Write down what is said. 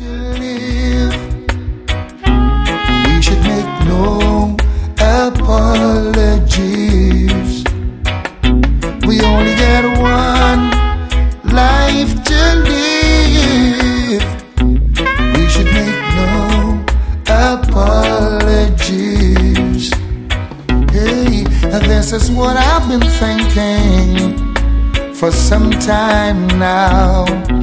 to live. We should make no apologies. We only get one life to live. We should make no apologies. Hey, this is what I've been thinking for some time now.